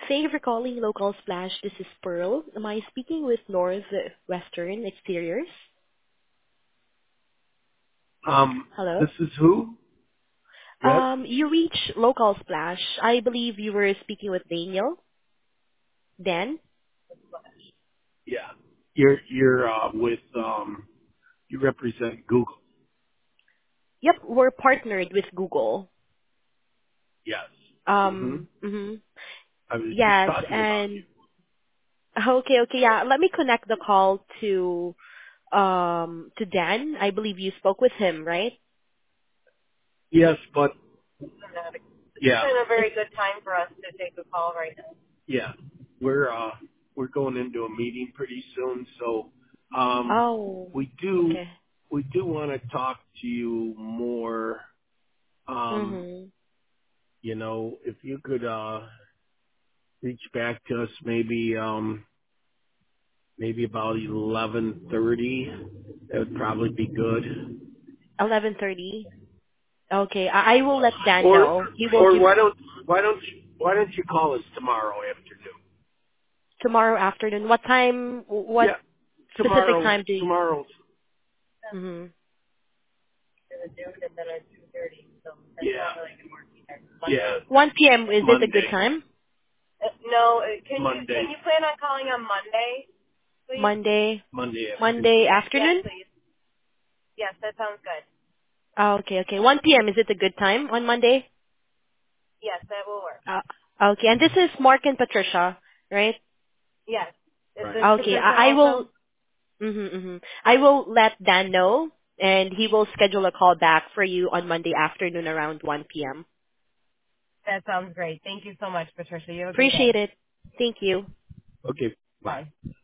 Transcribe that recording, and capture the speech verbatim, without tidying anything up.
Thank you for calling Local Splash. This is Pearl. Am I speaking with Northwestern Exteriors? Um, Hello? this is who? Yes? Um, you reached Local Splash. I believe you were speaking with Daniel. Dan? Yeah. You're, you're, uh, with, um, you represent Google. Yep, we're partnered with Google. Yes. hmm Um, hmm I was just Yes, talking about and you. okay, okay, yeah. Let me connect the call to um to Dan. I believe you spoke with him, right? Yes, but, yeah. It's It's a it's very good time for us to take a call right now. Yeah. We're, uh, we're going into a meeting pretty soon, so, um, oh, we do, okay. we do want to talk to you more, um, Mhm. you know, if you could, uh, reach back to us maybe, um, maybe about eleven thirty. That would probably be good. eleven thirty. Okay, I, I will let Dan Or know. He will or give why don't why don't you why don't you call us tomorrow afternoon? tomorrow afternoon. What time? What Yeah, specific tomorrow time do you? tomorrow. Mm-hmm. Yeah, yeah, one p m. Is it a good Monday, time? Uh, no, uh, can you Monday, can you plan on calling on Monday, please? Monday. Monday afternoon. Monday Yes, afternoon? please. Yes, that sounds good. Oh, okay, okay. one p m. Is it a good time on Monday? Yes, that will work. Uh, okay, and this is Mark and Patricia, right? Yes. Is Right. this Okay, Patricia I, I will. also? Mm-hmm, mm-hmm. I will let Dan know, and he will schedule a call back for you on Monday afternoon around one p m. That sounds great. Thank you so much, Patricia. You have a good Appreciate day. it. Thank you. Okay. Bye. Bye.